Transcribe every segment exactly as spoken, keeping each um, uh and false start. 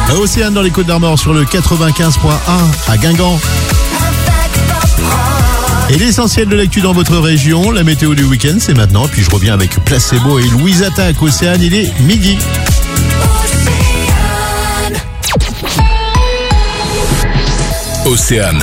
Océane dans les Côtes-d'Armor sur le quatre-vingt-quinze point un à Guingamp. Et l'essentiel de l'actu dans votre région, la météo du week-end, c'est maintenant. Puis je reviens avec Placebo et Louise Attaque. Océane, il est midi. Océane.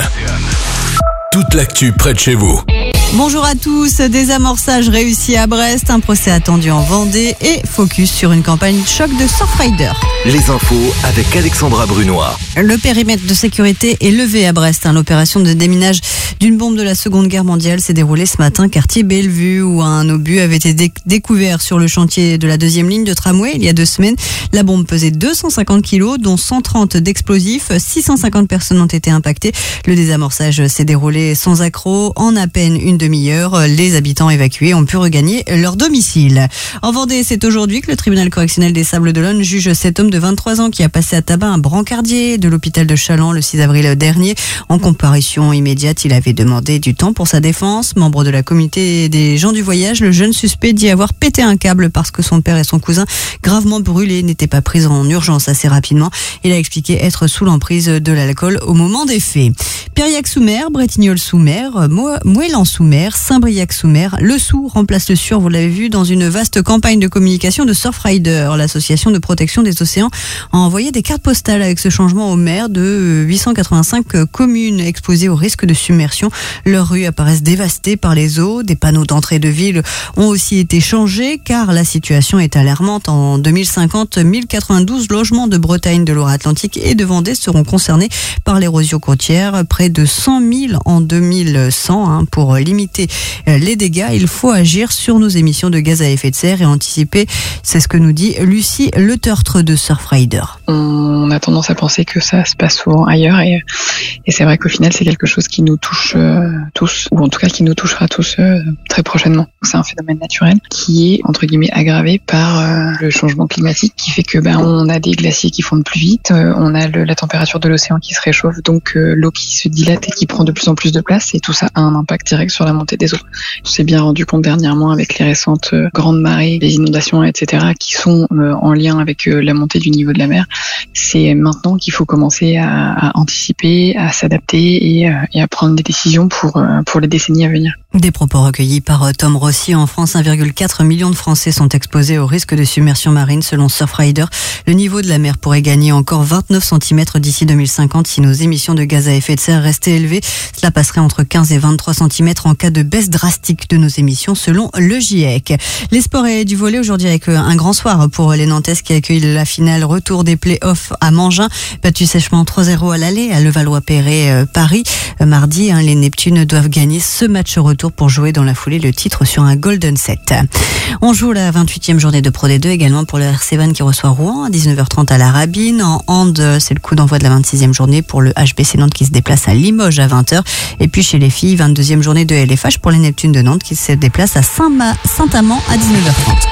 Toute l'actu près de chez vous. Bonjour à tous, désamorçage réussi à Brest, un procès attendu en Vendée et focus sur une campagne choc de Surfrider. Les infos avec Alexandra Brunois. Le périmètre de sécurité est levé à Brest. Hein. L'opération de déminage d'une bombe de la Seconde Guerre mondiale s'est déroulée ce matin, quartier Bellevue, où un obus avait été dé- découvert sur le chantier de la deuxième ligne de tramway il y a deux semaines. La bombe pesait deux cent cinquante kilos, dont cent trente d'explosifs. six cent cinquante personnes ont été impactées. Le désamorçage s'est déroulé sans accroc. En à peine une demi-heure, les habitants évacués ont pu regagner leur domicile. En Vendée, c'est aujourd'hui que le tribunal correctionnel des Sables-d'Olonne juge cet homme de vingt-trois ans qui a passé à tabac un brancardier de l'hôpital de Challans le six avril dernier. En comparution immédiate, il avait demandé du temps pour sa défense. Membre de la communauté des gens du voyage, le jeune suspect dit avoir pété un câble parce que son père et son cousin, gravement brûlés, n'étaient pas pris en urgence assez rapidement. Il a expliqué être sous l'emprise de l'alcool au moment des faits. Piriac-sous-Mer, Bretignolles-sous-Mer, Moëlan-sous-Mer, Saint-Briac-sous-Mer. Le sous remplace le sur, vous l'avez vu, dans une vaste campagne de communication de Surfrider. L'association de protection des océans a envoyé des cartes postales avec ce changement aux maires de huit cent quatre-vingt-cinq communes exposées au risque de submersion. Leurs rues apparaissent dévastées par les eaux. Des panneaux d'entrée de ville ont aussi été changés car la situation est alarmante. En deux mille cinquante, mille quatre-vingt-douze logements de Bretagne, de Loire-Atlantique et de Vendée seront concernés par l'érosion côtière. Près de cent mille en deux mille cent. Hein, pour limiter les dégâts, il faut agir sur nos émissions de gaz à effet de serre et anticiper. C'est ce que nous dit Lucie Le Tertre de Surfrider. On a tendance à penser que ça se passe souvent ailleurs et, et c'est vrai qu'au final c'est quelque chose qui nous touche euh, tous, ou en tout cas qui nous touchera tous euh, très prochainement. C'est un phénomène naturel qui est entre guillemets aggravé par euh, le changement climatique qui fait que ben on a des glaciers qui fondent plus vite, euh, on a le, la température de l'océan qui se réchauffe, donc euh, l'eau qui se dilate et qui prend de plus en plus de place, et tout ça a un impact direct sur la montée des eaux. On s'est bien rendu compte dernièrement avec les récentes euh, grandes marées, les inondations, et cetera, qui sont euh, en lien avec euh, la montée du niveau de la mer. C'est maintenant qu'il faut commencer à, à anticiper, à s'adapter et, euh, et à prendre des décisions pour, euh, pour les décennies à venir. Des propos recueillis par Tom Rossi. En France, un virgule quatre million de Français sont exposés au risque de submersion marine selon Surfrider. Le niveau de la mer pourrait gagner encore vingt-neuf centimètres d'ici deux mille cinquante si nos émissions de gaz à effet de serre restaient élevées. Cela passerait entre quinze et vingt-trois centimètres en cas de baisse drastique de nos émissions selon le GIEC. Les sports et du volley aujourd'hui avec un grand soir pour les Nantaises qui accueillent la finale retour des play-offs à Mangin. Battu sèchement trois zéro à l'aller à Levallois-Perret Paris. Mardi, hein, les Neptunes doivent gagner ce match retour pour jouer dans la foulée le titre sur un golden set. On joue la vingt-huitième journée de Pro D deux également pour le R C Vannes qui reçoit Rouen à dix-neuf heures trente à la Rabine. En hand, c'est le coup d'envoi de la vingt-sixième journée pour le H B C Nantes qui se déplace à Limoges à vingt heures. Et puis chez les filles, vingt-deuxième journée de L F H pour les Neptunes de Nantes qui se déplacent à Saint-Ma- Saint-Amand à dix-neuf heures trente.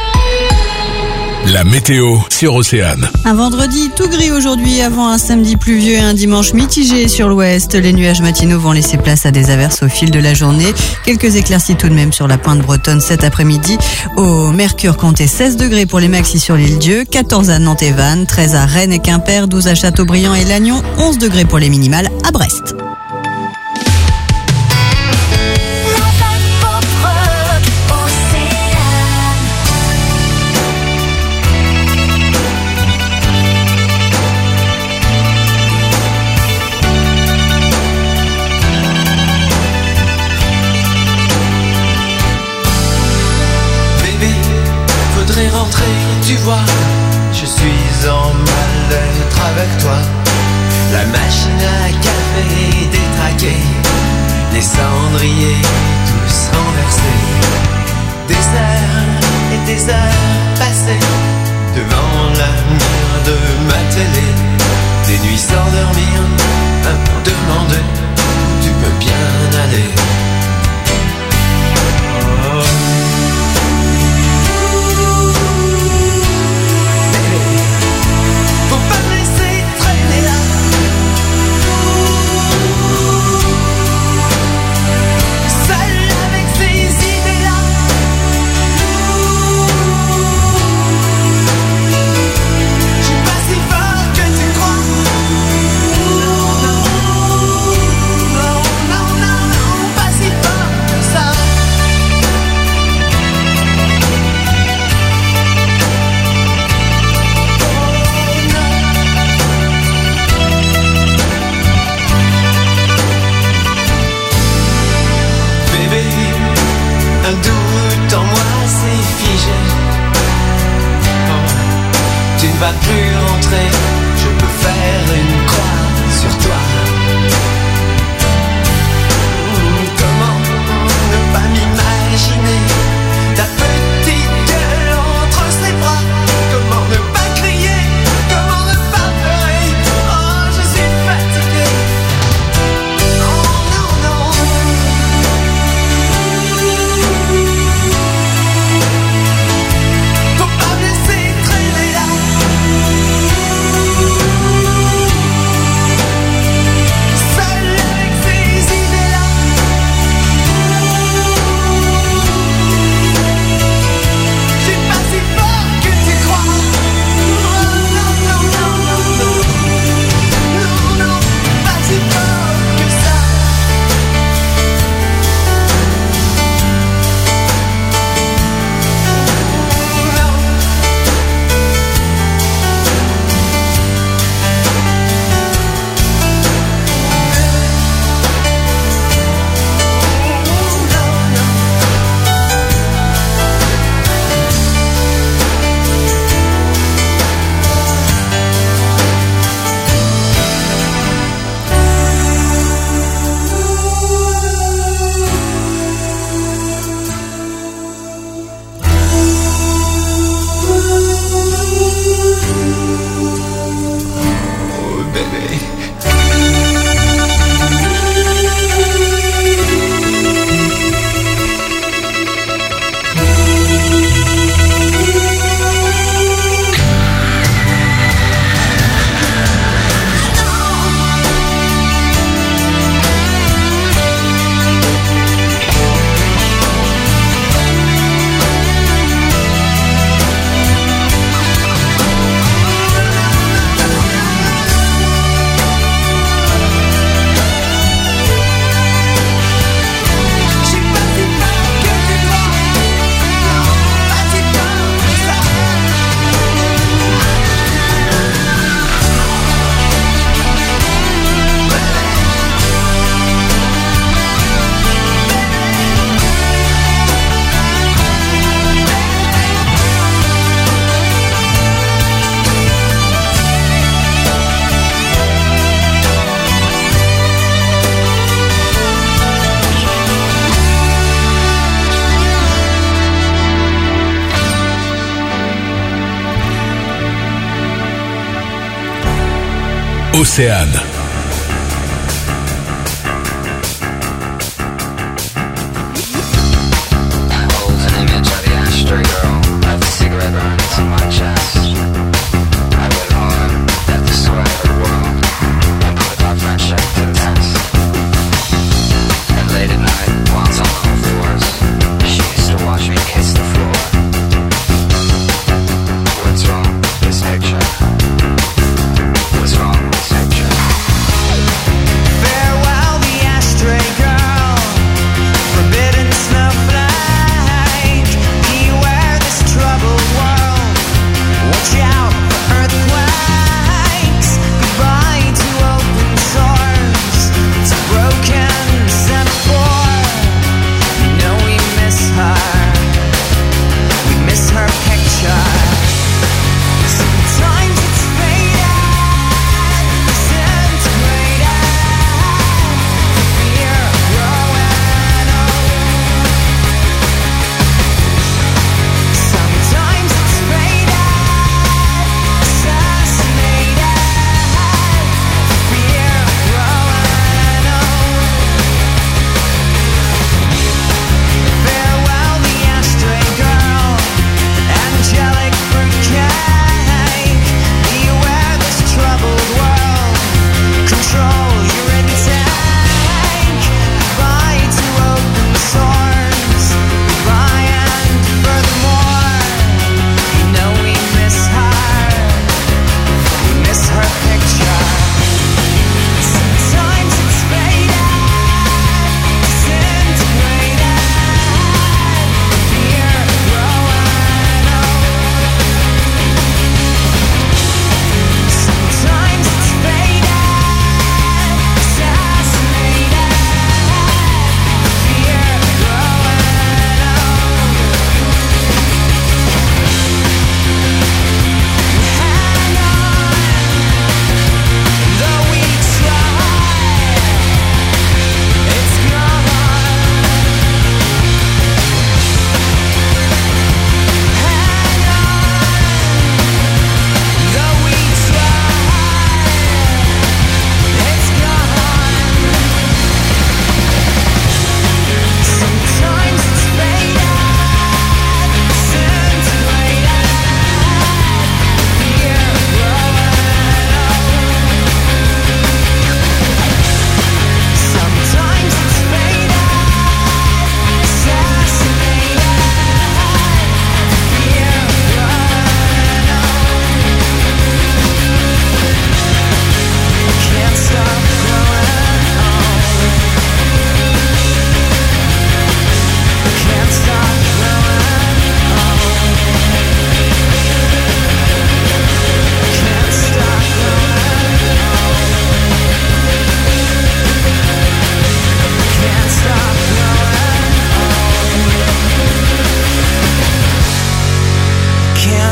La météo sur Océane. Un vendredi tout gris aujourd'hui avant un samedi pluvieux et un dimanche mitigé sur l'ouest. Les nuages matinaux vont laisser place à des averses au fil de la journée. Quelques éclaircies tout de même sur la pointe bretonne cet après-midi. Au Mercure, comptez seize degrés pour les maxis sur l'île Dieu, quatorze à Nantes et Vannes, treize à Rennes et Quimper, douze à Châteaubriand et Lannion, onze degrés pour les minimales à Brest. Rentrer, tu vois, je suis en mal-être avec toi. La machine à café détraquée, les cendriers tous renversés. Des heures et des heures passées devant la mur de ma télé. Des nuits sans dormir, à me demander où tu peux bien aller. Oh. J'ai pas si fort que tu ne vas plus rentrer, je peux faire une croix sur toi. Comment ne pas m'imaginer ta petite gueule entre ses bras? Comment ne pas crier? Comment ne pas pleurer? Oh, je suis fatigué. Non, non, non. Faut pas me laisser traîner là. Seul avec ces idées-là. Je suis pas si fort que tu crois. Oh, non, non, non, non, non. Non, non, pas si fort que ça. Oh, bébé. Je suis pas si fort que tu crois. Non, pas si fort que ça. Océane. Holds an image of the ashtray girl, of the cigarette burns on my chest. I went home, left the sweat of the world, and put our friendship to the test. And late at night, while it's on all fours, she used to watch me kiss the floor. What's wrong with this picture? What's wrong with this picture?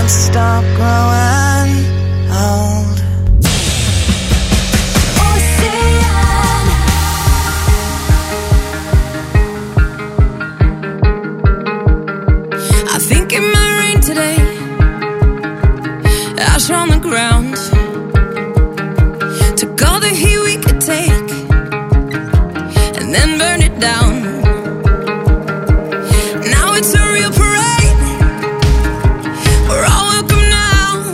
can't stop growing old. I think it might rain today. Ash on the ground. Took all the heat we could take and then burn it down. Now it's a real parade. We're all welcome now.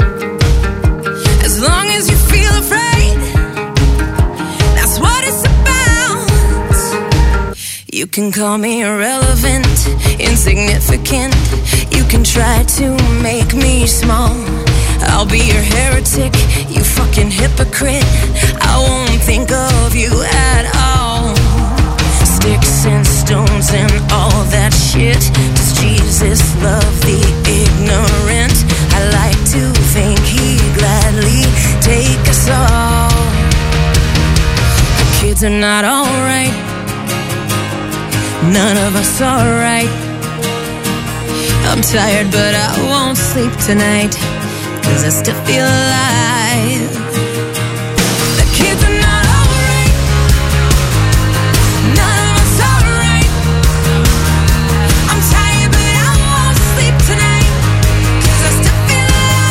As long as you feel afraid, that's what it's about. You can call me irrelevant, insignificant. You can try to make me small. I'll be your heretic, you fucking hypocrite. I won't think of you at all. Sticks and stones and all that shit. Does Jesus love the ignorant? I like to think he'd gladly take us all. The kids are not alright. None of us are right. I'm tired but I won't sleep tonight, 'cause I still feel alive. The kids are not alright. None of us are right. I'm tired but I won't sleep tonight, 'cause I still feel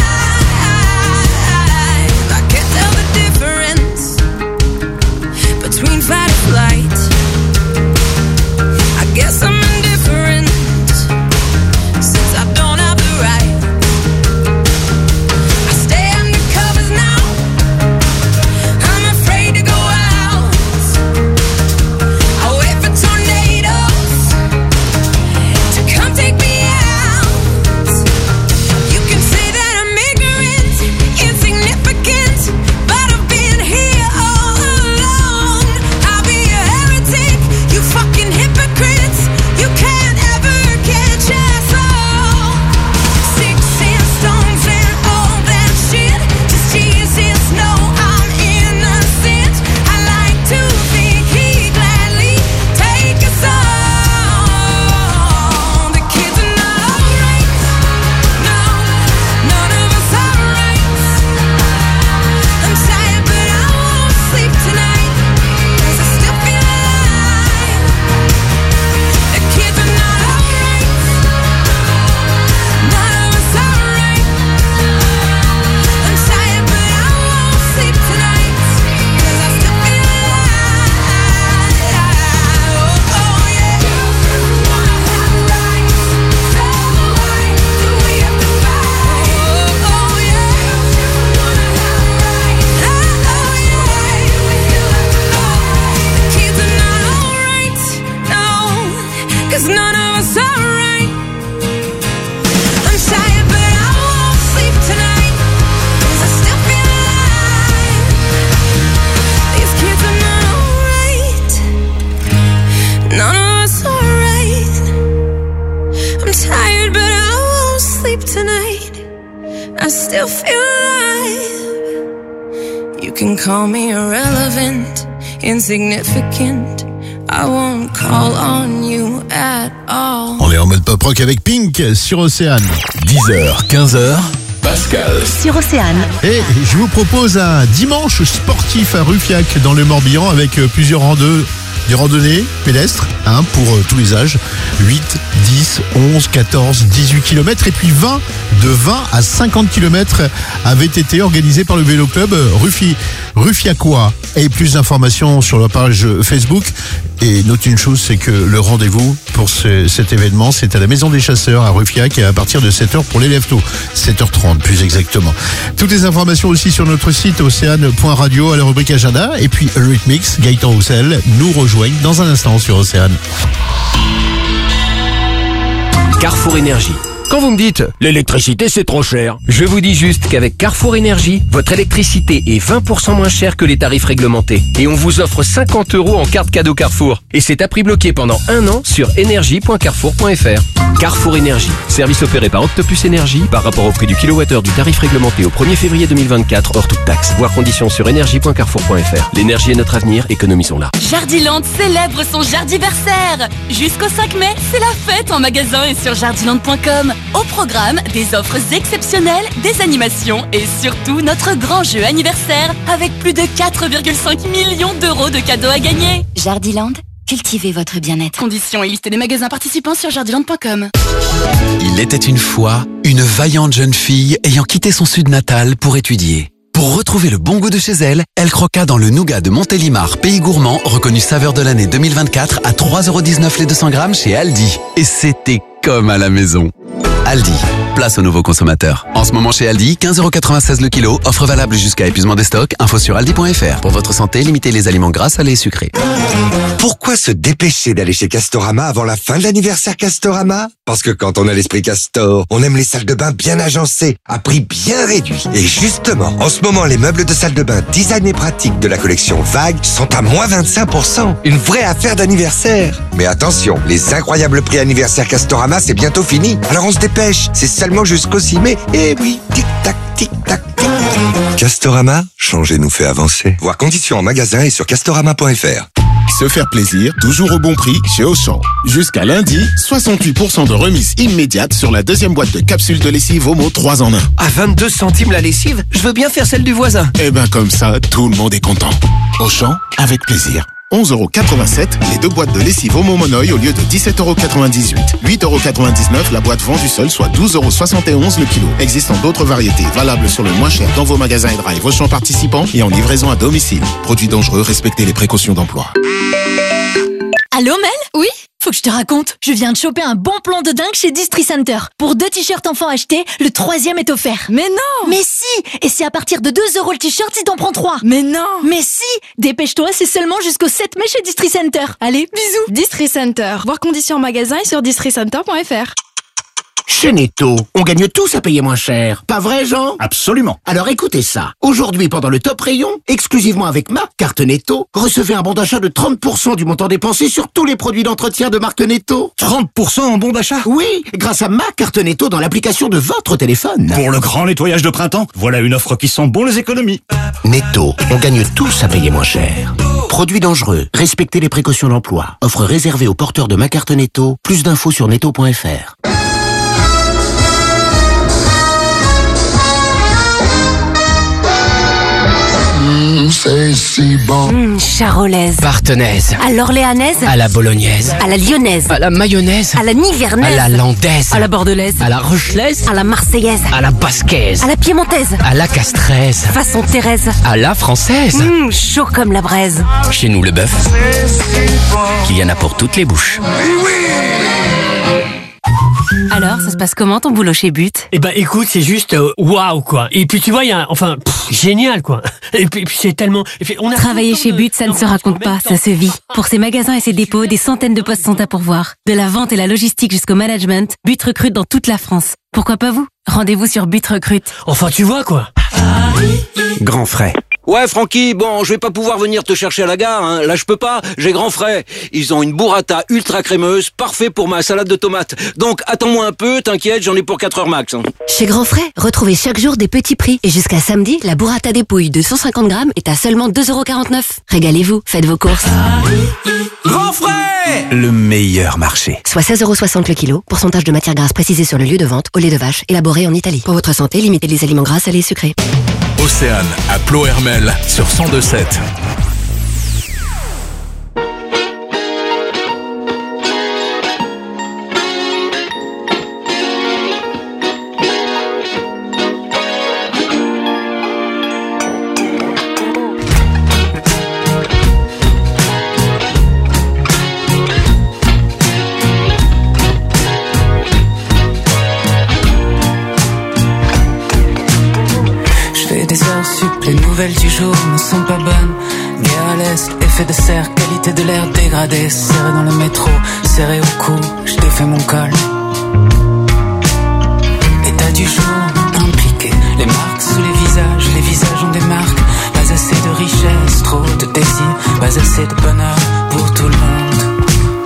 alive. I can't tell the difference between fight or flight. I guess I'm indifferent, since I don't have the right. I stay under covers now. I'm afraid to go out. I wait for tornadoes to come take me out. You can say that I'm ignorant, insignificant, but I've been here all along. I'll be a heretic, you fucking hypocrites. You can't ever catch us all. Sticks and stones and all that shit. Does Jesus know I'm innocent? I like to think he'd gladly take us all. The kids are not alright. No, none of us are right. I'm tired but I won't sleep tonight, 'cause I still feel alive. The kids are not alright. None of us are right. I'm tired but I won't sleep tonight, 'cause I still feel alive. Oh, oh yeah. Wanna have rights. So why do we have to fight? Oh, oh yeah. Wanna have rights. Oh, oh yeah. We still have to fight. The kids are not alright. No, 'cause none of us are right. I'm tired but I won't sleep tonight, 'cause I still feel alive. These kids are not alright. None of us are right. I'm tired but I won't sleep tonight. I still feel alive. You can call me irrelevant, insignificant. I won't call on you at all. On est en mode pop rock avec Pink sur Océane. dix heures, quinze heures, Pascal. Sur Océane. Et je vous propose un dimanche sportif à Ruffiac dans le Morbihan avec euh, plusieurs randos, des randonnées pédestres hein, pour euh, tous les âges. huit, dix, onze, quatorze, dix-huit kilomètres et puis vingt, de vingt à cinquante kilomètres avaient été organisés par le vélo club Ruffi, Ruffiacois. Et plus d'informations sur la page Facebook. Et notez une chose, c'est que le rendez-vous pour ce, cet événement, c'est à la Maison des Chasseurs à Ruffiac et à partir de sept heures pour les lève-tôt. sept heures trente plus exactement. Toutes les informations aussi sur notre site océane point radio à la rubrique agenda. Et puis Rhythmix, Gaëtan Roussel nous rejoignent dans un instant sur Océane. Carrefour Énergie. Quand vous me dites « l'électricité c'est trop cher », je vous dis juste qu'avec Carrefour Énergie, votre électricité est vingt pour cent moins chère que les tarifs réglementés. Et on vous offre cinquante euros en carte cadeau Carrefour. Et c'est à prix bloqué pendant un an sur énergie point carrefour point f r. Carrefour Énergie, service opéré par Octopus Énergie par rapport au prix du kilowattheure du tarif réglementé au premier février deux mille vingt-quatre hors toute taxe. Voir conditions sur énergie point carrefour point f r. L'énergie est notre avenir, économisons-la. Jardiland célèbre son jardiversaire. Jusqu'au cinq mai, c'est la fête en magasin et sur jardiland point com. Au programme, des offres exceptionnelles, des animations et surtout notre grand jeu anniversaire avec plus de quatre virgule cinq millions d'euros de cadeaux à gagner. Jardiland, cultivez votre bien-être. Conditions et liste des magasins participants sur jardiland point com. Il était une fois une vaillante jeune fille ayant quitté son sud natal pour étudier. Pour retrouver le bon goût de chez elle, elle croqua dans le nougat de Montélimar, pays gourmand, reconnu saveur de l'année deux mille vingt-quatre à trois euros dix-neuf les deux cents grammes chez Aldi. Et c'était comme à la maison. Aldi, place aux nouveaux consommateurs. En ce moment chez Aldi, quinze euros quatre-vingt-seize le kilo, offre valable jusqu'à épuisement des stocks, info sur aldi point fr. Pour votre santé, limitez les aliments gras, salés et sucrés. Pourquoi se dépêcher d'aller chez Castorama avant la fin de l'anniversaire Castorama? Parce que quand on a l'esprit Castor, on aime les salles de bain bien agencées, à prix bien réduit. Et justement, en ce moment, les meubles de salle de bain design et pratique de la collection Vague sont à moins vingt-cinq pour cent. Une vraie affaire d'anniversaire. Mais attention, les incroyables prix anniversaire Castorama, c'est bientôt fini. Alors on se dépêche, c'est seulement jusqu'au six mai. Et oui, tic-tac, tic-tac, tic. Castorama, changer nous fait avancer. Voir conditions en magasin et sur castorama point fr. Se faire plaisir, toujours au bon prix chez Auchan. Jusqu'à lundi, soixante-huit pour cent de remise immédiate sur la deuxième boîte de capsules de lessive Omo trois en un. À vingt-deux centimes la lessive, je veux bien faire celle du voisin. Eh ben comme ça, tout le monde est content. Auchan, avec plaisir. onze euros quatre-vingt-sept, les deux boîtes de lessive Omo Monoï au lieu de dix-sept euros quatre-vingt-dix-huit. huit euros quatre-vingt-dix-neuf la boîte vendue seule, soit douze euros soixante et onze le kilo. Existant d'autres variétés, valables sur le moins cher dans vos magasins et drive Auchan participants et en livraison à domicile. Produits dangereux, respectez les précautions d'emploi. Allô Mel? Oui? Faut que je te raconte. Je viens de choper un bon plan de dingue chez Distri Center. Pour deux t-shirts enfants achetés, le troisième est offert. Mais non! Mais si! Et c'est à partir de deux euros le t-shirt si t'en prends trois. Mais non! Mais si! Dépêche-toi, c'est seulement jusqu'au sept mai chez Distri Center. Allez, bisous! Distri Center. Voir conditions en magasin et sur distri center point fr. Chez Netto, on gagne tous à payer moins cher. Pas vrai, Jean? Absolument. Alors écoutez ça. Aujourd'hui, pendant le top rayon, exclusivement avec ma carte Netto, recevez un bon d'achat de trente pour cent du montant dépensé sur tous les produits d'entretien de marque Netto. trente pour cent en bon d'achat? Oui, grâce à ma carte Netto dans l'application de votre téléphone. Pour le grand nettoyage de printemps, voilà une offre qui sent bon les économies. Netto, on gagne tous à payer moins cher. Produits dangereux, respectez les précautions d'emploi. Offre réservée aux porteurs de ma carte Netto. Plus d'infos sur netto point fr. C'est si bon. Mmh, charolaise. Partenaise. À l'orléanaise. À la bolognaise. À la lyonnaise. À la mayonnaise. À la nivernaise. À la landaise. À la bordelaise. À la rochelaise. À la marseillaise. À la basquaise. À la piémontaise. À la castraise. Façon Thérèse. À la française. Mmh, chaud comme la braise. Chez nous, le bœuf, qu'il y en a pour toutes les bouches. Alors, ça se passe comment ton boulot chez But? Eh ben, écoute, c'est juste euh, waouh quoi. Et puis tu vois, il y a, enfin, pff, génial quoi. Et puis, et puis c'est tellement. Et puis, on a Travailler chez But, ça ne se raconte pas, ça se vit. Pour ses magasins et ses dépôts, des centaines de postes sont à pourvoir. De la vente et la logistique jusqu'au management, But recrute dans toute la France. Pourquoi pas vous? Rendez-vous sur But Recrute. Enfin, tu vois quoi. Grand frais. Ouais, Francky, bon, je vais pas pouvoir venir te chercher à la gare, hein. Là, je peux pas, j'ai grand frais. Ils ont une burrata ultra crémeuse, parfait pour ma salade de tomates. Donc, attends-moi un peu, t'inquiète, j'en ai pour quatre heures max. Hein. Chez Grand Frais, retrouvez chaque jour des petits prix. Et jusqu'à samedi, la burrata dépouille de cent cinquante grammes est à seulement deux euros quarante-neuf. Régalez-vous, faites vos courses. Grand frais! Le meilleur marché. Soit seize euros soixante le kilo, pourcentage de matière grasse précisé sur le lieu de vente, au lait de vache, élaboré en Italie. Pour votre santé, limitez les aliments gras, salés et sucrés. Océane à Plohermel sur cent deux sept. Les nouvelles du jour ne sont pas bonnes. Guerre à l'est, effet de serre, qualité de l'air dégradée. Serré dans le métro, serré au cou, je défais mon col. État du jour, impliqué. Les marques sous les visages, les visages ont des marques. Pas assez de richesse, trop de désir. Pas assez de bonheur pour tout le monde.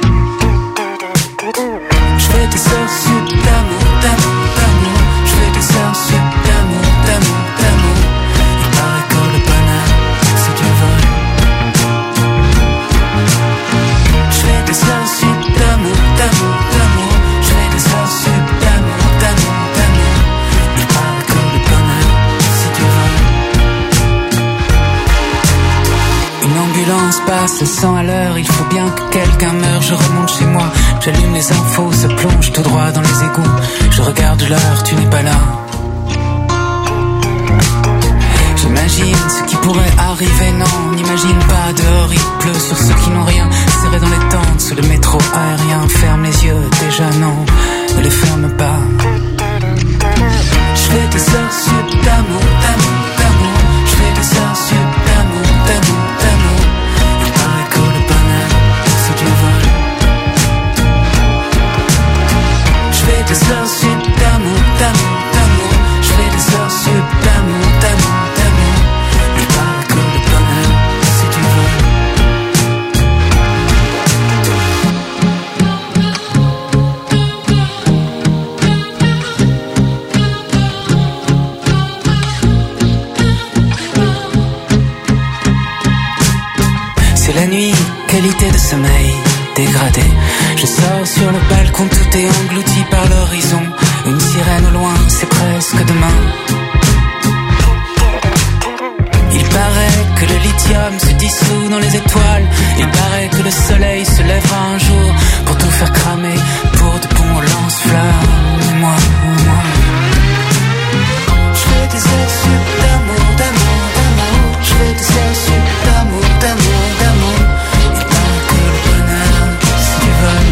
Je fais des heures sup d'amour, d'amour, d'amour. Je fais des heures sup d'amour, d'amour, d'amour. Des heures sup d'amour, d'amour, d'amour. Je fais se passe à cent à l'heure, il faut bien que quelqu'un meure. Je remonte chez moi, j'allume les infos, ça plonge tout droit dans les égouts. Je regarde l'heure, tu n'es pas là. J'imagine ce qui pourrait arriver, non, on n'imagine pas. Dehors il pleut sur ceux qui n'ont rien, serré dans les tentes, sous le métro aérien. Ferme les yeux, déjà non, ne les ferme pas. Je fais des heures sup d'amour, d'amour, d'amour. Je fais des heures sup d'amour, d'amour, d'amour. Il paraît que le bonheur, c'est du vol. Je fais des heures sup d'amour, d'amour, d'amour. Je fais des heures sup d'amour, d'amour, d'amour. Il paraît que le bonheur, c'est du vol. C'est la nuit, qualité de sommeil dégradée. Je sors sur le balcon, tout est englouti par l'horizon. Une sirène au loin, c'est presque demain. Il paraît que le lithium se dissout dans les étoiles. Il paraît que le soleil se lèvera un jour pour tout faire cramer, pour de bons lance-flammes. Et moi, moi, je fais des heures sup d'amour, d'amour, d'amour. Je fais des heures sup d'amour, d'amour, d'amour. Il paraît que le bonheur, c'est du vol.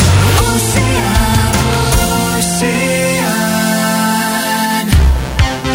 Océane,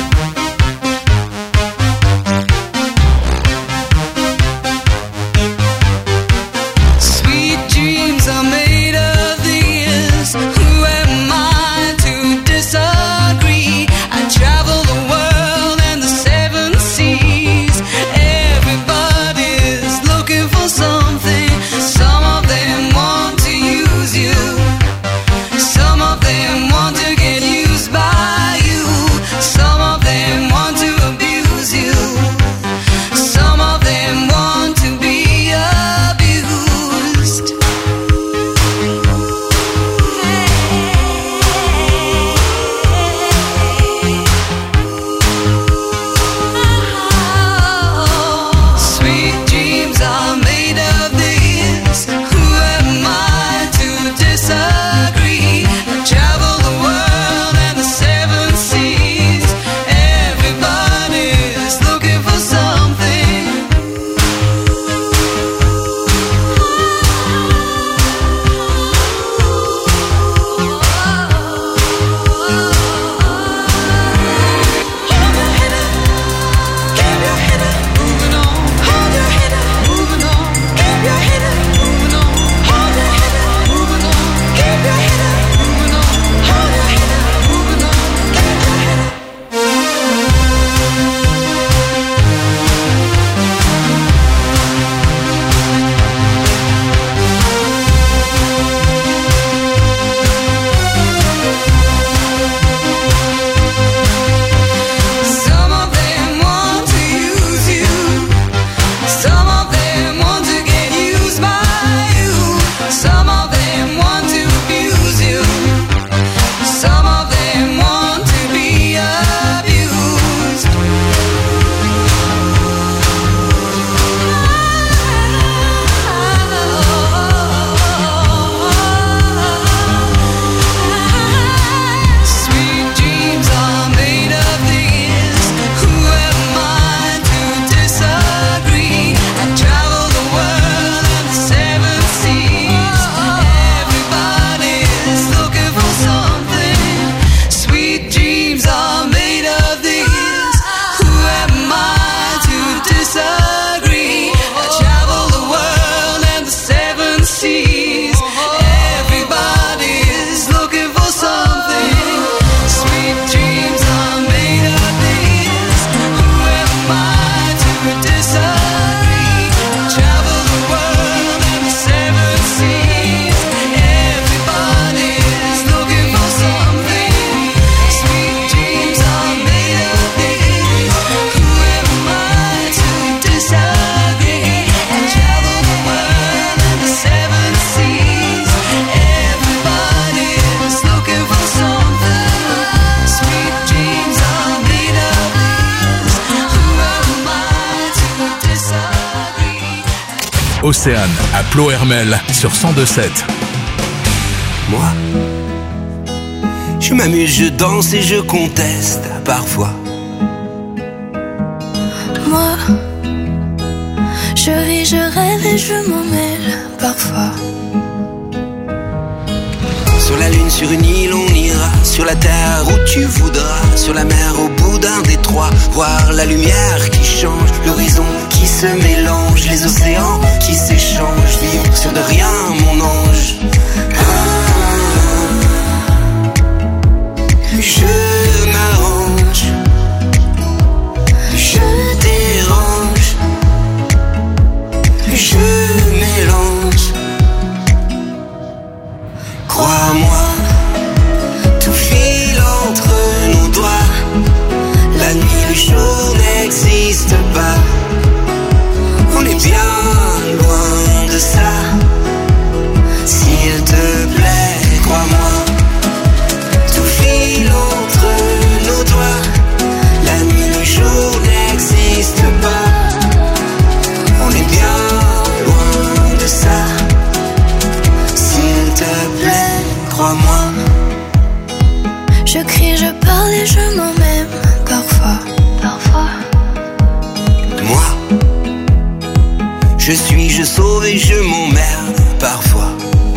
Océane à Plohermel sur cent deux sept. Moi, je m'amuse, je danse et je conteste parfois. Moi, je ris, je rêve et je m'en mêle parfois. Sur la lune, sur une île, on ira. Sur la terre où tu voudras. Sur la mer, au bout d'un détroit. Voir la lumière qui change, l'horizon qui se mélange, les océans qui s'échangent. Vivre sur de rien, mon ange. Ah, je m'arrange, je dérange, je mélange. Crois-moi, tout file entre nos doigts. La nuit, le jour n'existe pas. On est bien loin de ça. S'il te plaît, crois-moi. Tout file entre nos doigts. La nuit, le jour n'existe pas. On est bien loin de ça. S'il te plaît, crois-moi. Je crie, je parle et je m'en même parfois, parfois. Moi, je suis, je sauve et je m'emmerde parfois.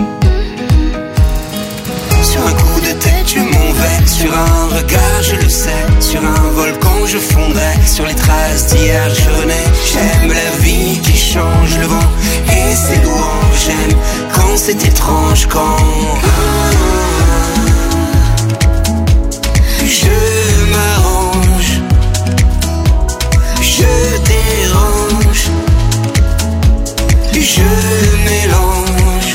Sur un coup de tête, je m'en vais. Sur un regard, je le sais. Sur un volcan, je fondrai. Sur les traces d'hier, je nais. J'aime la vie qui change, le vent et ses louanges. J'aime quand c'est étrange, quand je m'arrange, je dérange, je mélange.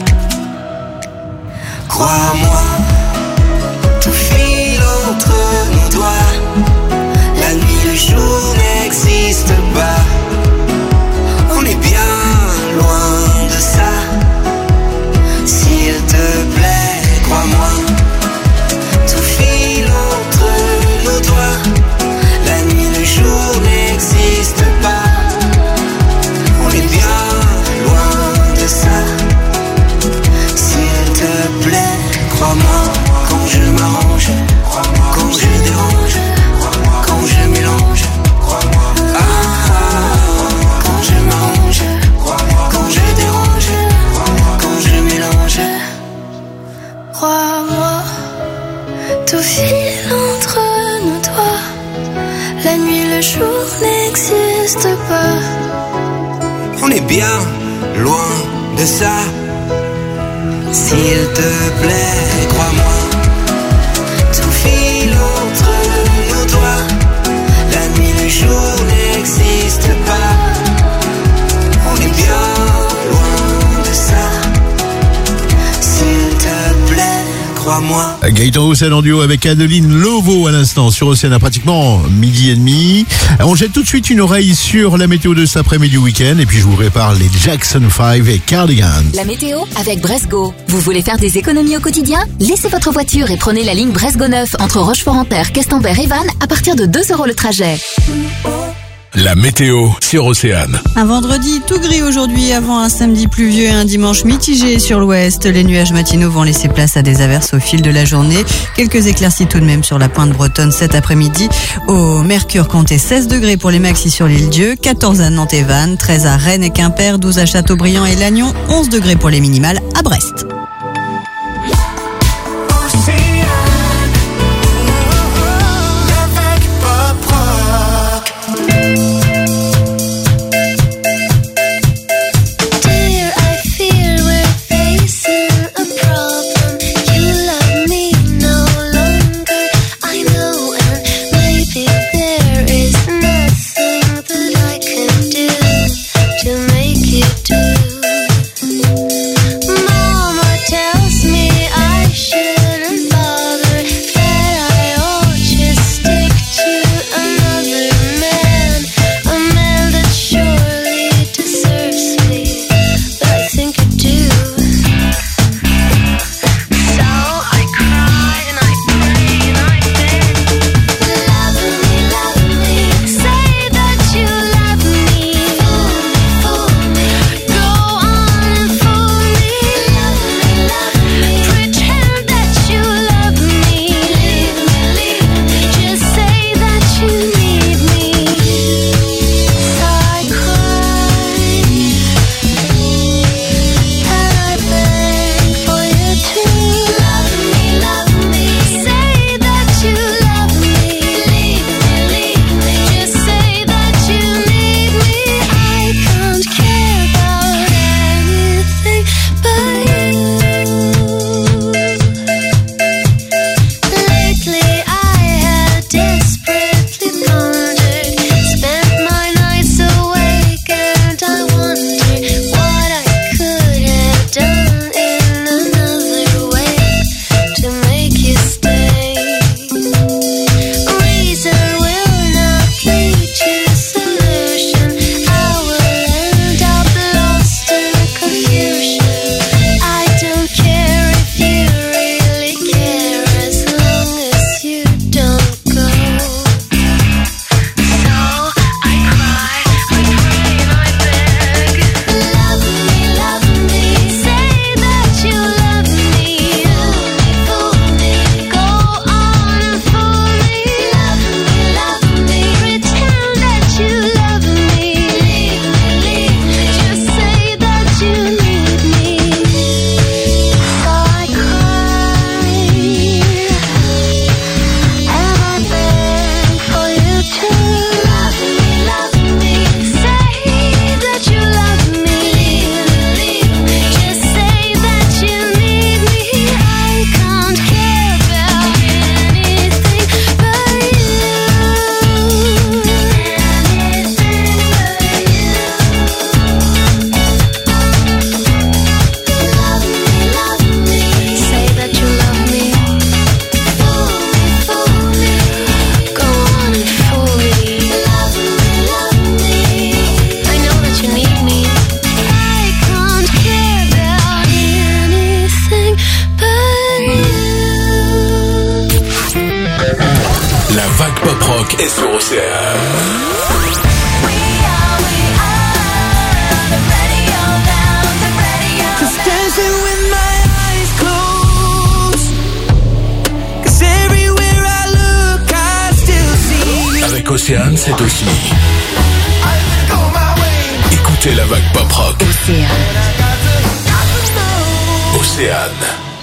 Crois-moi, tout file entre nos doigts. La nuit, le jour n'existe pas. On est bien loin de ça. S'il te plaît, crois-moi. Tout file entre nos doigts. La nuit, le jour n'existe pas. On est bien loin de ça. S'il te plaît, crois-moi. Quand je m'arrange, quand je dérange, quand je mélange. Ah, quand je m'arrange, quand je dérange, quand je mélange. Crois-moi, tout file entre nos doigts. La nuit, le jour n'existe pas. On est bien loin de ça. S'il te plaît, crois-moi. Tout file entre nos doigts. La nuit, le jour n'existe pas. On est bien loin de ça. S'il te plaît, crois-moi. Gaëtan Roussel en duo avec Adeline Lovo à l'instant sur Océane à pratiquement midi et demi. On jette tout de suite une oreille sur la météo de cet après-midi week-end et puis je vous prépare les Jackson five et Cardigans. La météo avec Bresgo. Vous voulez faire des économies au quotidien? Laissez votre voiture et prenez la ligne Bresgo neuf entre Rochefort-en-Terre, Questembert et Vannes à partir de deux euros le trajet. La météo sur Océane. Un vendredi tout gris aujourd'hui avant un samedi pluvieux et un dimanche mitigé sur l'ouest. Les nuages matinaux vont laisser place à des averses au fil de la journée. Quelques éclaircies tout de même sur la pointe bretonne cet après-midi. Au Mercure, comptez seize degrés pour les maxis sur l'île Dieu, quatorze à Nantes et Vannes, treize à Rennes et Quimper, douze à Châteaubriand et Lannion, onze degrés pour les minimales à Brest. Mama est sur Océane. Just dancing with my eyes closed. 'Cause everywhere I look, I still see you. Avec Océane, c'est aussi écoutez la vague pop rock. Océane.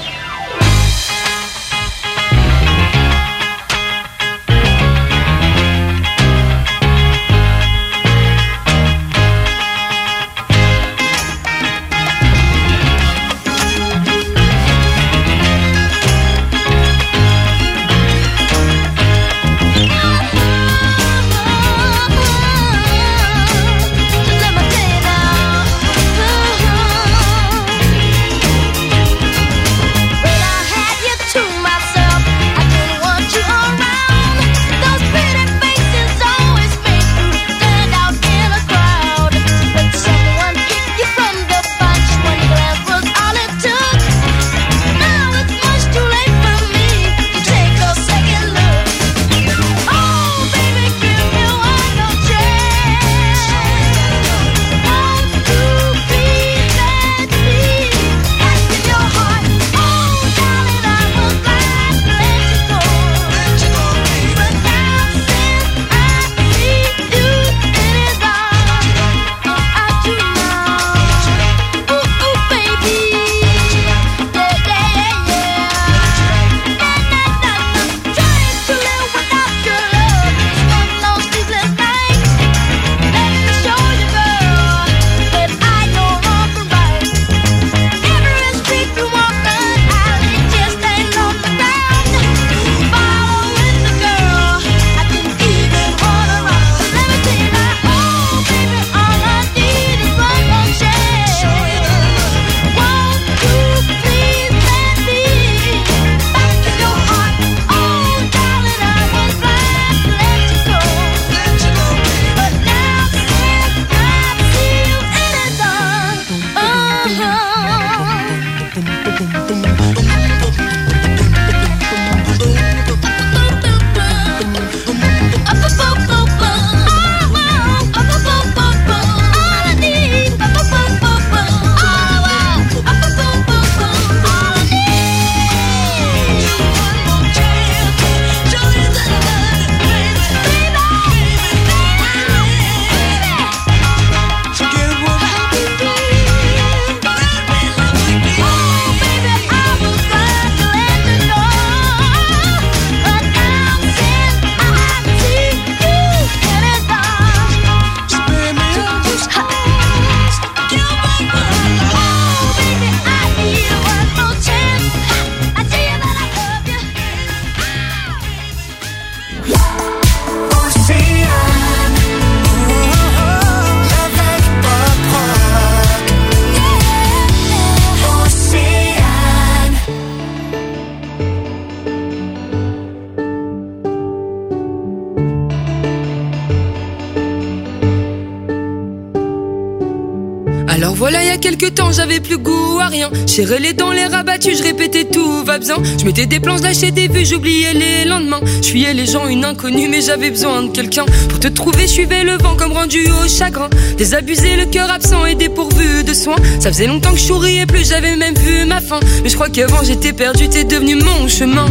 Alors voilà, il y a quelques temps, j'avais plus goût à rien. Serré les dents, les rabattus, je répétais tout va bien. Je mettais des plans, je lâchais des vues, j'oubliais les lendemains. Je fuyais les gens, une inconnue, mais j'avais besoin de quelqu'un. Pour te trouver, je suivais le vent comme rendu au chagrin. Désabusé, le cœur absent et dépourvu de soins. Ça faisait longtemps que je souriais plus, j'avais même vu ma fin. Mais je crois qu'avant j'étais perdu, t'es devenu mon chemin.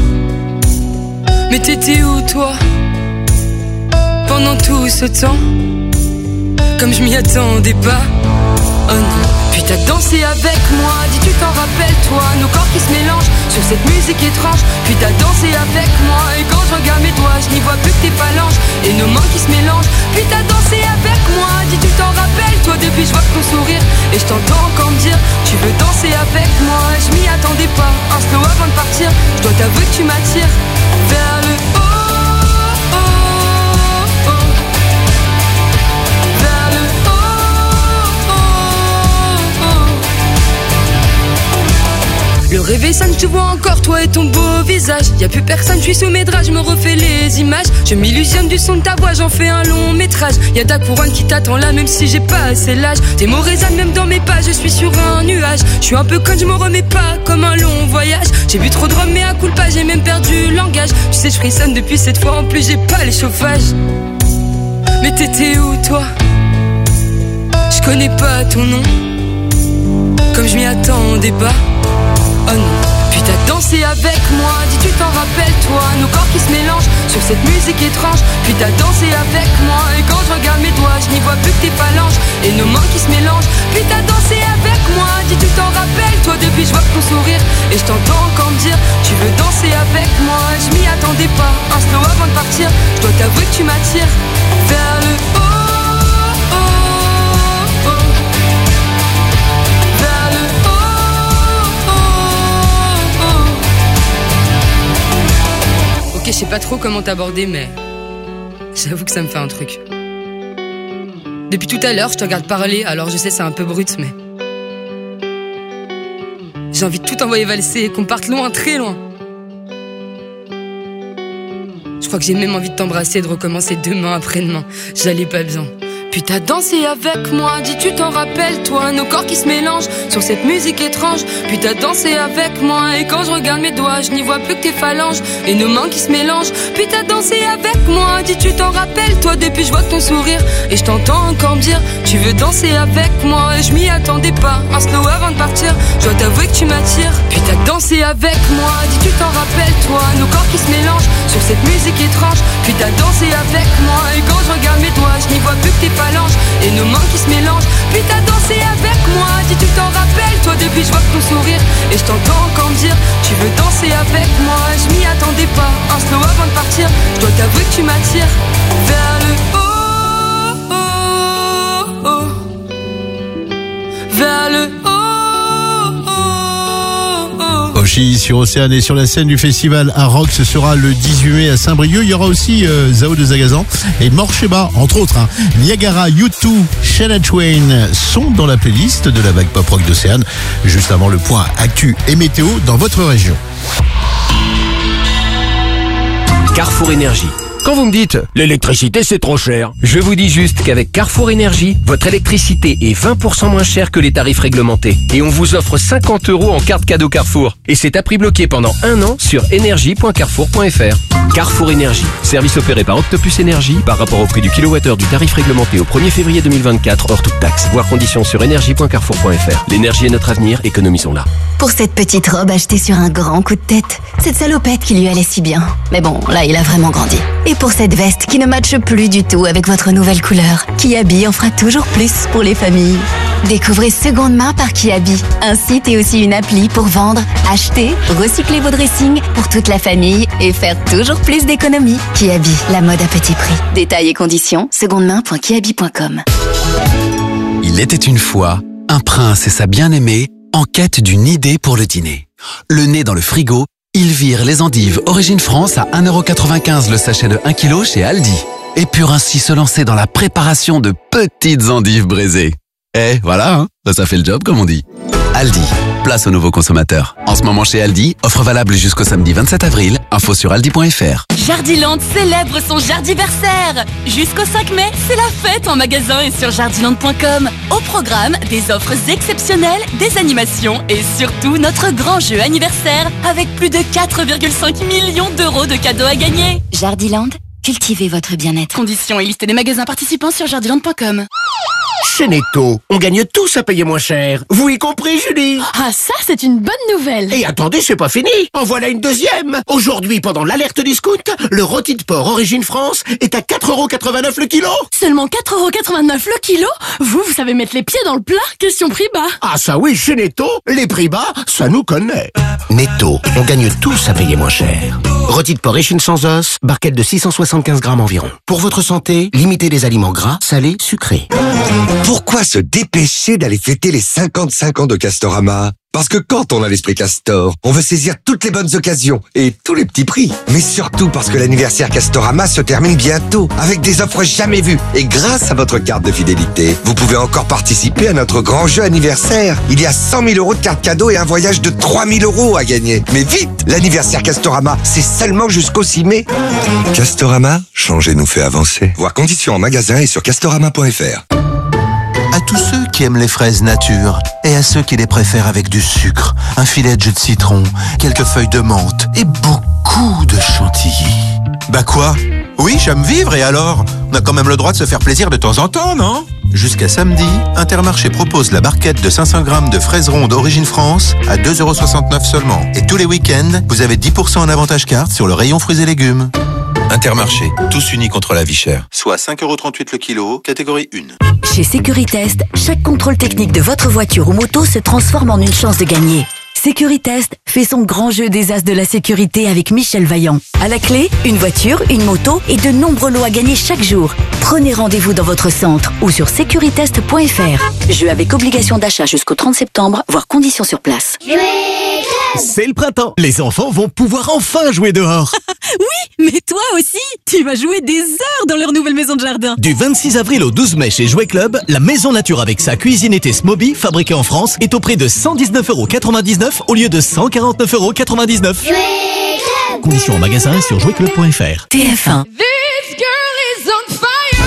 Mais t'étais où toi, pendant tout ce temps? Comme je m'y attendais pas. Oh non. Puis t'as dansé avec moi, dis tu t'en rappelles toi. Nos corps qui se mélangent sur cette musique étrange. Puis t'as dansé avec moi, et quand je regarde mes doigts, je n'y vois plus que tes phalanges et nos mains qui se mélangent. Puis t'as dansé avec moi, dis tu t'en rappelles toi. Depuis je vois ton sourire et je t'entends encore me dire tu veux danser avec moi. Je m'y attendais pas, un slow avant de partir. Je dois t'avouer que tu m'attires vers le haut. Le réveil sonne, je te vois encore, toi et ton beau visage. Y a plus personne, je suis sous mes draps, je me refais les images. Je m'illusionne du son de ta voix, j'en fais un long métrage. Y a ta couronne qui t'attend là, même si j'ai pas assez l'âge. Tes mots résonnent même dans mes pas, je suis sur un nuage. Je suis un peu con, je me remets pas comme un long voyage. J'ai bu trop de rhum, mais à coup pas, j'ai même perdu le langage. Tu sais, je frissonne depuis cette fois, en plus j'ai pas les chauffages. Mais t'étais où toi? Je connais pas ton nom, comme je m'y attendais pas. Oh non. Puis t'as dansé avec moi, dis tu t'en rappelles toi. Nos corps qui se mélangent sur cette musique étrange. Puis t'as dansé avec moi, et quand je regarde mes doigts, je n'y vois plus que tes phalanges et nos mains qui se mélangent. Puis t'as dansé avec moi, dis tu t'en rappelles toi. Depuis je vois ton sourire et je t'entends encore me dire tu veux danser avec moi. Je m'y attendais pas, un slow avant de partir. Je dois t'avouer que tu m'attires vers le haut. Ok, je sais pas trop comment t'aborder, mais j'avoue que ça me fait un truc. Depuis tout à l'heure, je te regarde parler, alors je sais c'est un peu brut, mais j'ai envie de tout envoyer valser et qu'on parte loin, très loin. Je crois que j'ai même envie de t'embrasser et de recommencer demain après-demain. J'allais pas bien. Puis t'as dansé avec moi, dis tu t'en rappelles toi. Nos corps qui se mélangent sur cette musique étrange. Puis t'as dansé avec moi, et quand je regarde mes doigts, je n'y vois plus que tes phalanges et nos mains qui se mélangent. Puis t'as dansé avec moi, dis tu t'en rappelles toi. Depuis je vois ton sourire et je t'entends encore me dire tu veux danser avec moi. Et je m'y attendais pas, un slow avant de partir. Je dois t'avouer que tu m'attires. Puis t'as dansé avec moi, dis tu t'en rappelles toi. Nos corps qui se mélangent sur cette musique étrange. Puis t'as dansé avec moi, et quand je regarde mes doigts, je n'y vois plus que tes phalanges et nos mains qui se mélangent. Puis t'as dansé avec moi, dis tu t'en rappelles toi. Depuis je vois ton sourire et je t'entends encore me dire tu veux danser avec moi. Je m'y attendais pas, un slow avant de partir. Je dois t'avouer que tu m'attires vers le haut, oh, oh, vers le haut. Oshi sur Océane et sur la scène du festival à Rock, ce sera le dix-huit mai à Saint-Brieuc. Il y aura aussi euh, Zao de Zagazan et Morcheba, entre autres. Hein. Niagara, U deux, Shania Twain sont dans la playlist de la vague pop rock d'Océane. Juste avant le point actu et météo dans votre région. Carrefour Énergie. Quand vous me dites « l'électricité c'est trop cher », je vous dis juste qu'avec Carrefour Énergie, votre électricité est vingt pour cent moins chère que les tarifs réglementés. Et on vous offre cinquante euros en carte cadeau Carrefour. Et c'est à prix bloqué pendant un an sur énergie point carrefour point f r. Carrefour Énergie, service opéré par Octopus Énergie par rapport au prix du kilowattheure du tarif réglementé au premier février deux mille vingt-quatre, hors toute taxe. Voir conditions sur énergie point carrefour point f r. L'énergie est notre avenir, économisons-la. Pour cette petite robe achetée sur un grand coup de tête, cette salopette qui lui allait si bien. Mais bon, là il a vraiment grandi. Et pour cette veste qui ne matche plus du tout avec votre nouvelle couleur, Kiabi en fera toujours plus pour les familles. Découvrez Seconde Main par Kiabi, un site et aussi une appli pour vendre, acheter, recycler vos dressings pour toute la famille et faire toujours plus d'économies. Kiabi, la mode à petit prix. Détails et conditions, seconde main point kiabi point com. Il était une fois un prince et sa bien-aimée en quête d'une idée pour le dîner. Le nez dans le frigo, ils virent les endives Origine France à un euro quatre-vingt-quinze le sachet de un kilo chez Aldi et purent ainsi se lancer dans la préparation de petites endives braisées. Eh, voilà, hein, ça fait le job comme on dit. Aldi, place aux nouveaux consommateurs. En ce moment chez Aldi, offre valable jusqu'au samedi vingt-sept avril, info sur aldi point f r. Jardiland célèbre son jardiversaire. Jusqu'au cinq mai, c'est la fête en magasin et sur jardiland point com. Au programme, des offres exceptionnelles, des animations et surtout notre grand jeu anniversaire avec plus de quatre virgule cinq millions d'euros de cadeaux à gagner. Jardiland, cultivez votre bien-être. Conditions et liste des magasins participants sur jardiland point com. Chez Netto, on gagne tous à payer moins cher. Vous y compris, Julie? Ah, ça, c'est une bonne nouvelle. Et attendez, c'est pas fini. En voilà une deuxième. Aujourd'hui, pendant l'alerte discount, le rôti de porc Origine France est à quatre euros quatre-vingt-neuf le kilo. Seulement quatre euros quatre-vingt-neuf le kilo? Vous, vous savez mettre les pieds dans le plat? Question prix bas. Ah ça oui, chez Netto, les prix bas, ça nous connaît. Netto, on gagne tous à payer moins cher. Rôti de porc échine sans os, barquette de six cent soixante-quinze grammes environ. Pour votre santé, limitez les aliments gras, salés, sucrés. Pourquoi se dépêcher d'aller fêter les cinquante-cinq ans de Castorama? Parce que quand on a l'esprit Castor, on veut saisir toutes les bonnes occasions et tous les petits prix. Mais surtout parce que l'anniversaire Castorama se termine bientôt avec des offres jamais vues. Et grâce à votre carte de fidélité, vous pouvez encore participer à notre grand jeu anniversaire. Il y a cent mille euros de cartes cadeaux et un voyage de trois mille euros à gagner. Mais vite, l'anniversaire Castorama, c'est seulement jusqu'au six mai. Castorama, changer nous fait avancer. Voir conditions en magasin et sur castorama point f r. À tous ceux qui aiment les fraises nature et à ceux qui les préfèrent avec du sucre, un filet de jus de citron, quelques feuilles de menthe et beaucoup de chantilly. Bah quoi? Oui, j'aime vivre et alors? On a quand même le droit de se faire plaisir de temps en temps, non? Jusqu'à samedi, Intermarché propose la barquette de cinq cents grammes de fraises rondes Origine France à deux euros soixante-neuf seulement. Et tous les week-ends, vous avez dix pour cent en avantage carte sur le rayon fruits et légumes. Intermarché, tous unis contre la vie chère. Soit cinq euros trente-huit le kilo, catégorie un. Chez Sécuritest, chaque contrôle technique de votre voiture ou moto se transforme en une chance de gagner. Sécuritest fait son grand jeu des as de la sécurité avec Michel Vaillant. À la clé, une voiture, une moto et de nombreux lots à gagner chaque jour. Prenez rendez-vous dans votre centre ou sur sécuritest point f r. Jeu avec obligation d'achat jusqu'au trente septembre, voire conditions sur place. C'est le printemps. Les enfants vont pouvoir enfin jouer dehors. Oui, mais toi aussi, tu vas jouer des heures dans leur nouvelle maison de jardin. Du vingt-six avril au douze mai chez Jouet Club, la Maison Nature avec sa cuisine été Smoby, fabriquée en France, est au prix de cent dix-neuf euros quatre-vingt-dix-neuf au lieu de cent quarante-neuf euros quatre-vingt-dix-neuf. Conditions en magasin et sur jouet club point f r. T F un. This girl is on fire.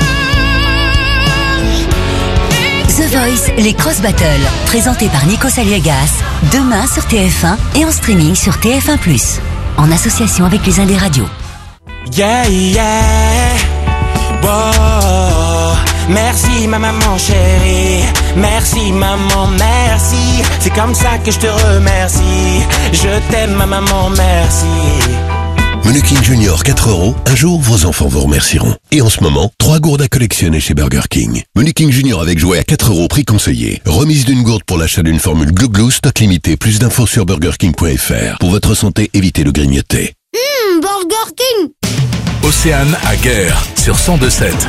The Voice, les Cross Battles, présentés par Nico Saliegas, demain sur T F un et en streaming sur T F un plus, en association avec les Indés Radio. Yeah, yeah, wow. Merci ma maman chérie, merci maman, merci. C'est comme ça que je te remercie. Je t'aime ma maman, merci. Menu King Junior quatre euros, un jour vos enfants vous remercieront. Et en ce moment, trois gourdes à collectionner chez Burger King. Menu King Junior avec jouet à quatre euros, prix conseillé. Remise d'une gourde pour l'achat d'une formule Glou Glou, stock limité. Plus d'infos sur burger king point f r. Pour votre santé, évitez le grignoter. Hum, Burger King. Océane à Guerre sur cent deux sept.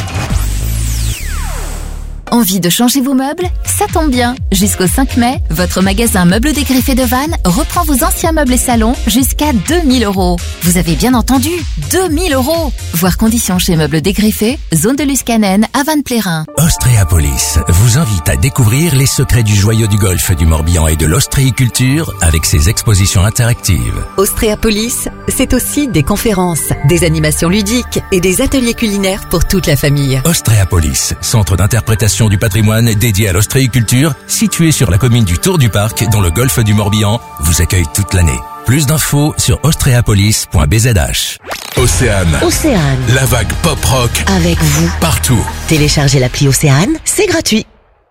Envie de changer vos meubles? Ça tombe bien. Jusqu'au cinq mai, votre magasin Meubles Dégriffés de Vannes reprend vos anciens meubles et salons jusqu'à deux mille euros. Vous avez bien entendu, deux mille euros. Voir conditions chez Meubles Dégriffés, zone de Luscanen à Vannes-Plérin. Ostréapolis vous invite à découvrir les secrets du joyau du golfe du Morbihan et de l'ostréiculture avec ses expositions interactives. Ostréapolis, c'est aussi des conférences, des animations ludiques et des ateliers culinaires pour toute la famille. Ostréapolis, centre d'interprétation du patrimoine dédié à l'ostréiculture, situé sur la commune du Tour du Parc dans le golfe du Morbihan, vous accueille toute l'année. Plus d'infos sur ostréapolis point b z h. Océane. Océane. La vague pop rock. Avec vous. Partout. Téléchargez l'appli Océane, c'est gratuit.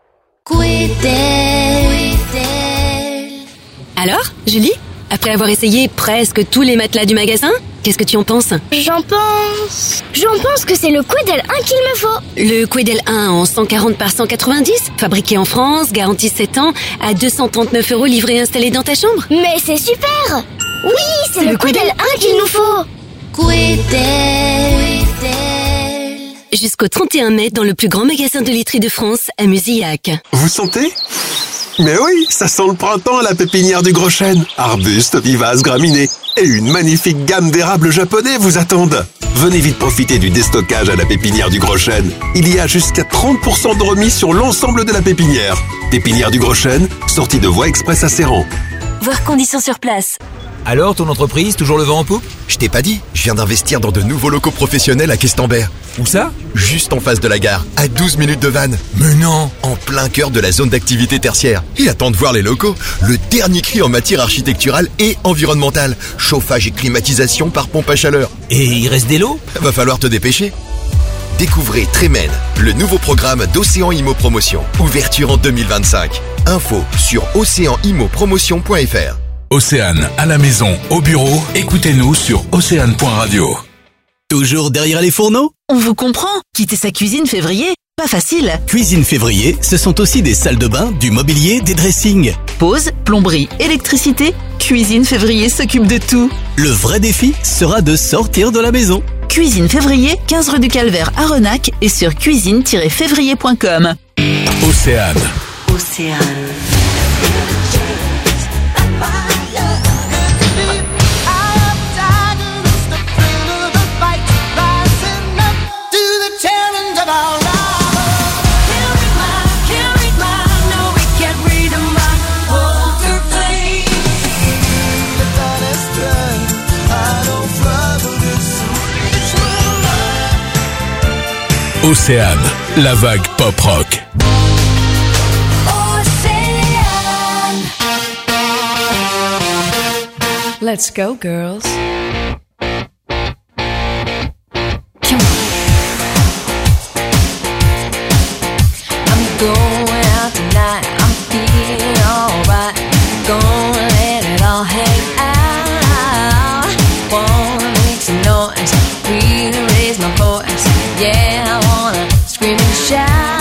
Alors, Julie? Après avoir essayé presque tous les matelas du magasin, qu'est-ce que tu en penses? J'en pense... J'en pense que c'est le Quedel un qu'il me faut. Le Quedel un en cent quarante par cent quatre-vingt-dix, fabriqué en France, garantie sept ans, à deux cent trente-neuf euros livré et installé dans ta chambre. Mais c'est super! Oui, c'est le, le Quedel un qu'il nous faut. Quedel. Jusqu'au trente et un mai dans le plus grand magasin de literie de France, à Musillac. Vous sentez? Mais oui, ça sent le printemps à la pépinière du Gros Chêne. Arbustes, vivaces, graminées et une magnifique gamme d'érables japonais vous attendent. Venez vite profiter du déstockage à la pépinière du Gros Chêne. Il y a jusqu'à trente pour cent de remise sur l'ensemble de la pépinière. Pépinière du Gros Chêne, sortie de voie express à Serran. Voir conditions sur place. Alors, ton entreprise, toujours le vent en poupe? Je t'ai pas dit, je viens d'investir dans de nouveaux locaux professionnels à Questembert. Où ça? Juste en face de la gare, à douze minutes de Vannes. Mais non! En plein cœur de la zone d'activité tertiaire. Et attends de voir les locaux, le dernier cri en matière architecturale et environnementale. Chauffage et climatisation par pompe à chaleur. Et il reste des lots? Va falloir te dépêcher. Découvrez Trémen, le nouveau programme d'Océan Immo Promotion. Ouverture en deux mille vingt-cinq. Info sur océan immo promotion point f r. Océane, à la maison, au bureau, écoutez-nous sur océane point radio. Toujours derrière les fourneaux? On vous comprend. Quitter sa cuisine février, pas facile. Cuisine février, ce sont aussi des salles de bain, du mobilier, des dressings. Pause, plomberie, électricité, Cuisine février s'occupe de tout. Le vrai défi sera de sortir de la maison. Cuisine Février, quinze rue du Calvaire à Renac et sur cuisine tiret février point com. Océane. Océane. Océane, la vague pop rock. Let's go, girls. I'm going out tonight, I'm feeling alright. Gonna let it all hang out. Wanna make some noise, really raise my voice. Yeah, I wanna scream and shout.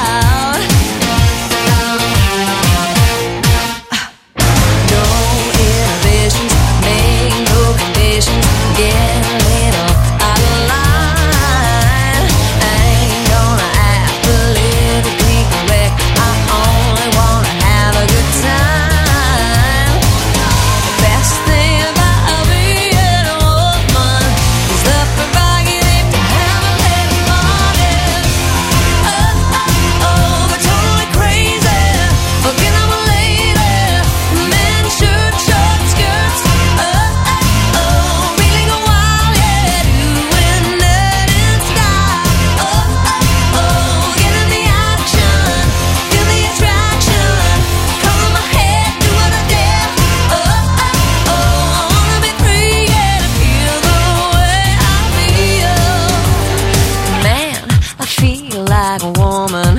No inhibitions, make no conditions. Get a little out of line. I ain't gonna act politically correct. I only wanna have a good time. The best thing about being a woman is the prerogative to have a little party. Oh, oh, oh, they're totally crazy. Forget I'm a lady. Men shirt, short skirts. Oh, oh, oh, really go wild, yeah, doing it in style. Oh, oh, oh, get in the action, feel the attraction. Color my head, do what I dare. Oh, oh, oh, I wanna be free, yeah, to feel the way I feel. Man, I feel like a woman.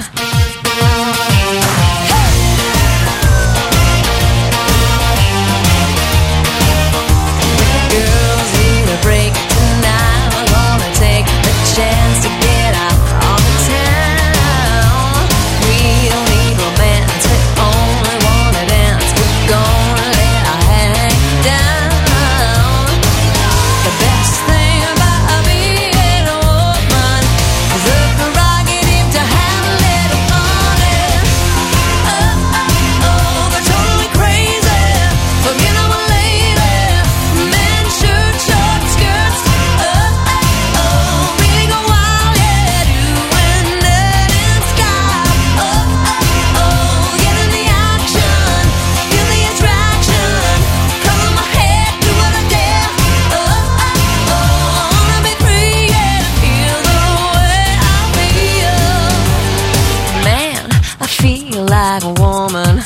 Girls need a break tonight. We're gonna take the chance to get out on the town. We don't need romance, we only wanna dance. We're gonna let our hang down. The best thing about being a woman is the prerogative to have a little party. Oh, oh, oh, they're totally crazy. Forget I'm a lady. Men shirt, short skirts. Oh, oh, oh, really go wild, yeah, doing it in style. Oh, oh, oh, get in the action, feel the attraction. Color my head, do what I dare. Oh, oh, oh, I wanna be free, yeah, to feel the way I feel. Man, I feel like a woman.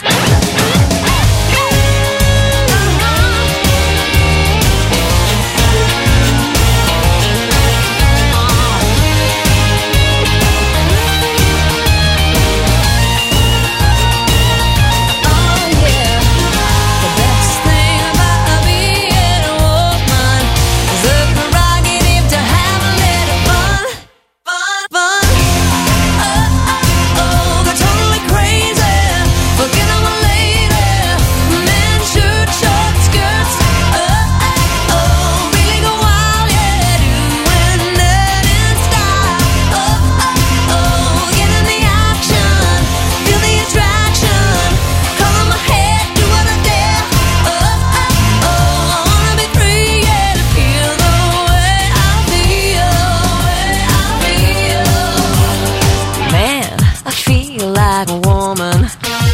Like a woman.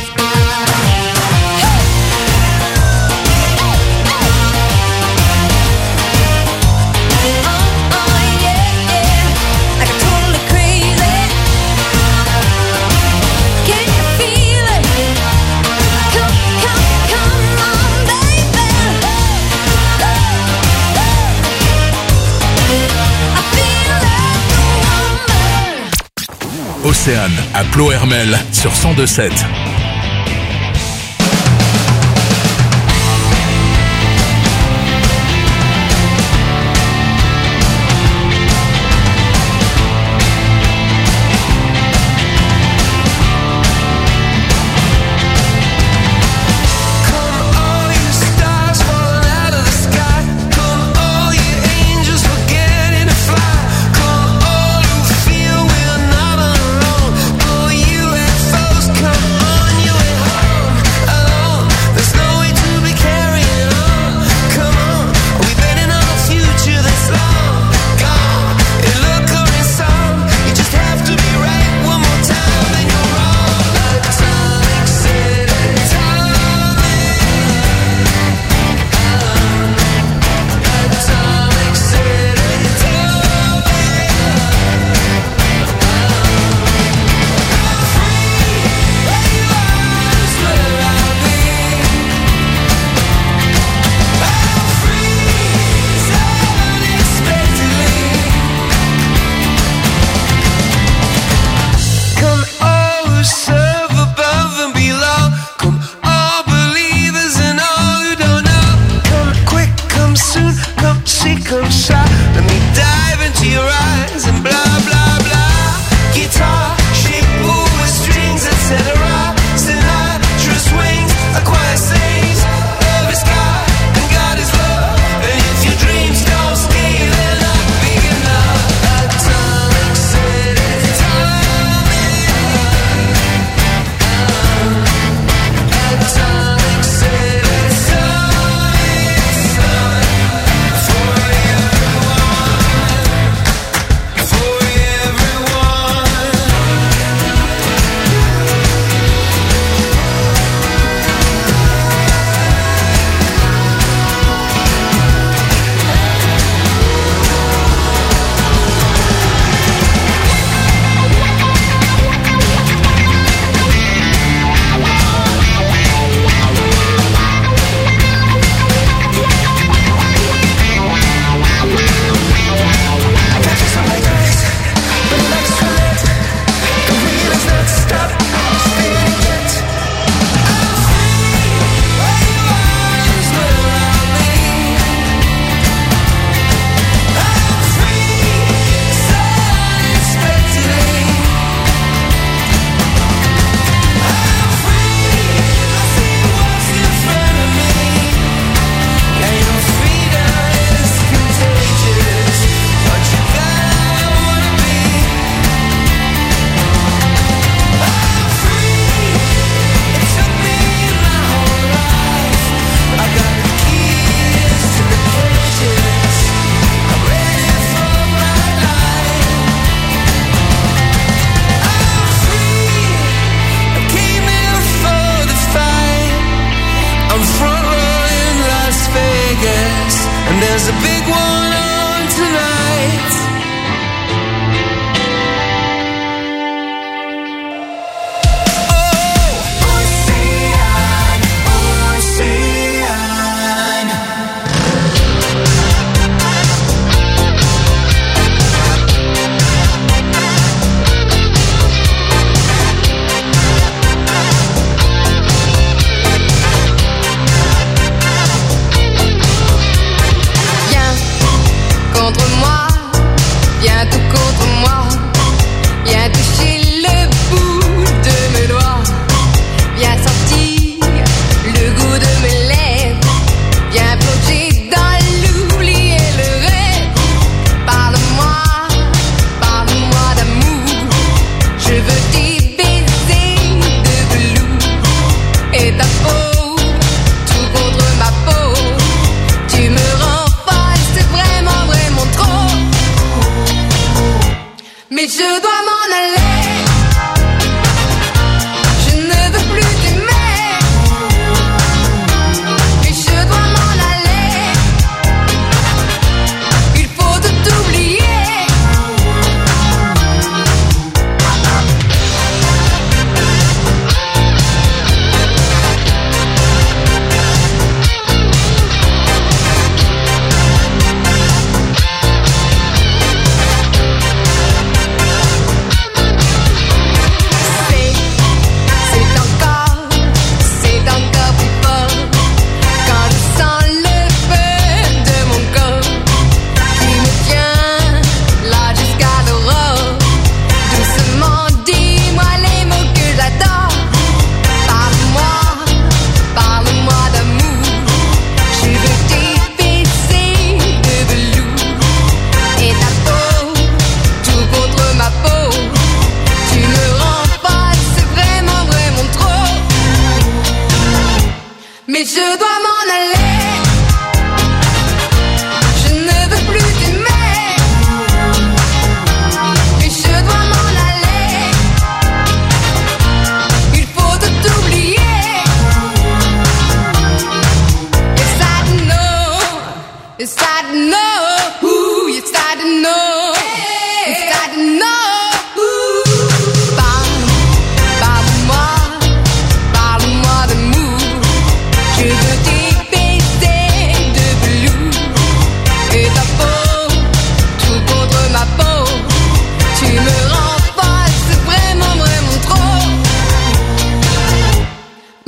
Océane à Plohermel sur cent deux sept. Stars falling out of the sky. Come all you angels, we're getting to fly. who serve above and below. Come all believers and all who don't know. Come quick, come soon, come see, come shy. Let me dive into your eyes and blah blah blah. Guitar, shape, pull with strings, et cetera. Sinatra swings, a choir sings. Love is God and God is love. And if your dreams don't scale, they're not big enough. Atomic City, atomic.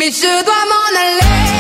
je dois m'en aller.